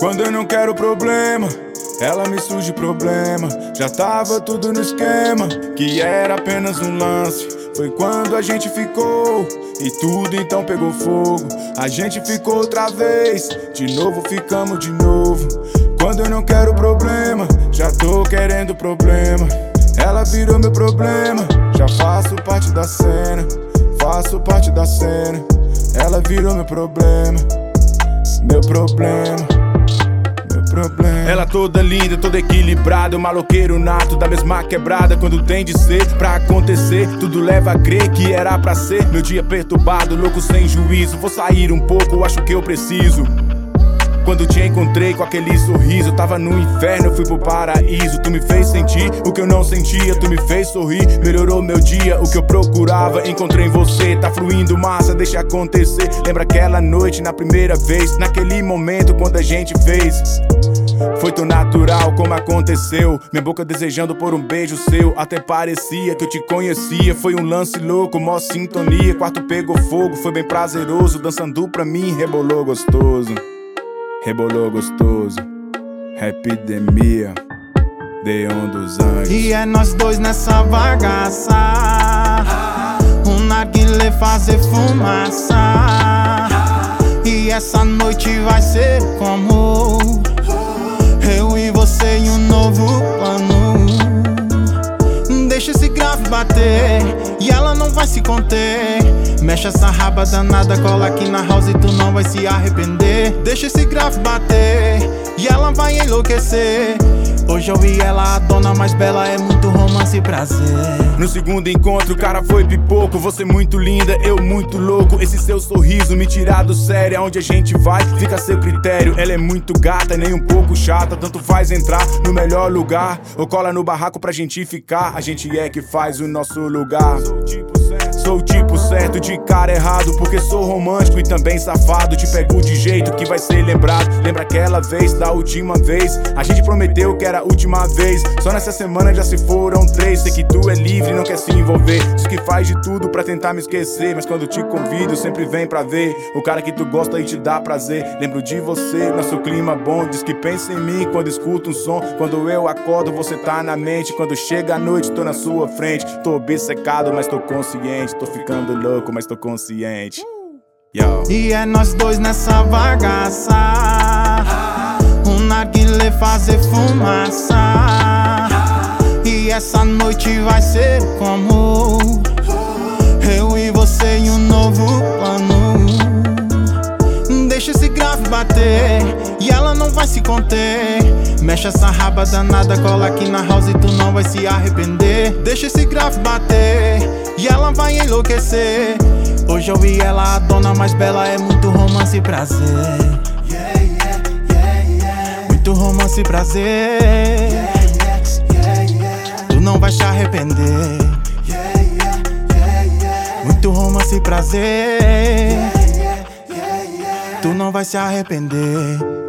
Quando eu não quero problema, ela me surge problema. Já tava tudo no esquema, que era apenas um lance. Foi quando a gente ficou e tudo então pegou fogo. A gente ficou outra vez, de novo ficamos de novo. Quando eu não quero problema, já tô querendo problema. Ela virou meu problema, já faço parte da cena. Faço parte da cena. Ela virou meu problema. Meu problema. Ela toda linda, toda equilibrada, um maloqueiro nato da mesma quebrada. Quando tem de ser pra acontecer, tudo leva a crer que era pra ser. Meu dia perturbado, louco sem juízo. Vou sair um pouco, acho que eu preciso. Quando te encontrei com aquele sorriso, tava no inferno, eu fui pro paraíso. Tu me fez sentir o que eu não sentia, tu me fez sorrir, melhorou meu dia. O que eu procurava, encontrei em você. Tá fluindo massa, deixa acontecer. Lembra aquela noite, na primeira vez, naquele momento quando a gente fez. Foi tão natural como aconteceu, minha boca desejando por um beijo seu. Até parecia que eu te conhecia. Foi um lance louco, mó sintonia. Quarto pegou fogo, foi bem prazeroso. Dançando pra mim, rebolou gostoso. Rebolou gostoso, epidemia, Deon dos Anjos. E é nós dois nessa bagaça, um narguilé fazer fumaça. E essa noite vai ser como eu e você em um novo plano. Deixa esse grave bater e ela não vai se conter. Mexe essa raba danada, cola aqui na house e tu não vai se arrepender. Deixa esse grave bater e ela vai enlouquecer. Hoje eu vi ela, a dona mais bela, é muito romance e prazer. No segundo encontro o cara foi pipoco. Você muito linda, eu muito louco. Esse seu sorriso me tira do sério. Aonde a gente vai, fica a seu critério. Ela é muito gata, nem um pouco chata. Tanto faz entrar no melhor lugar ou cola no barraco pra gente ficar. A gente é que faz o nosso lugar. Sou o tipo certo de cara errado, porque sou romântico e também safado. Te pego de jeito que vai ser lembrado. Lembra aquela vez, da última vez? A gente prometeu que era a última vez. Só nessa semana já se foram 3. Sei que tu é livre e não quer se envolver. Diz que faz de tudo pra tentar me esquecer, mas quando te convido sempre vem pra ver o cara que tu gosta e te dá prazer. Lembro de você, nosso clima bom. Diz que pensa em mim quando escuta um som. Quando eu acordo você tá na mente. Quando chega a noite tô na sua frente. Tô obcecado mas tô consciente. Tô ficando louco mas tô consciente. Yo. E é nós dois nessa bagaça, um narguilé fazer fumaça. E essa noite vai ser como eu e você em um novo plano. Deixa esse grave bater e ela não vai se conter. Mexe essa raba danada, cola aqui na house e tu não vai se arrepender. Deixa esse grave bater e ela vai enlouquecer. Hoje eu vi ela, a dona mais bela, é muito romance e prazer. Muito romance e prazer. Tu não vai te arrepender. Muito romance e prazer. Tu não vai se arrepender.